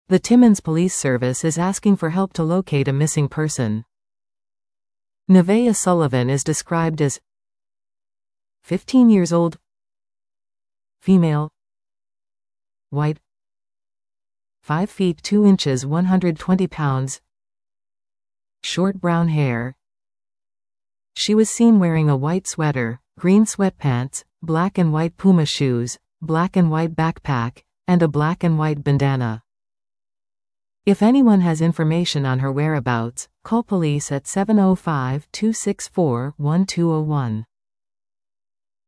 The Timmins Police Service is asking for help to locate a missing person. Nevaeh Sullivan is described as 15 years old, female, white, 5 feet 2 inches 120 pounds, short brown hair. She was seen wearing a white sweater, green sweatpants, black and white Puma shoes, black and white backpack, and a black and white bandana. If anyone has information on her whereabouts, call police at 705-264-1201.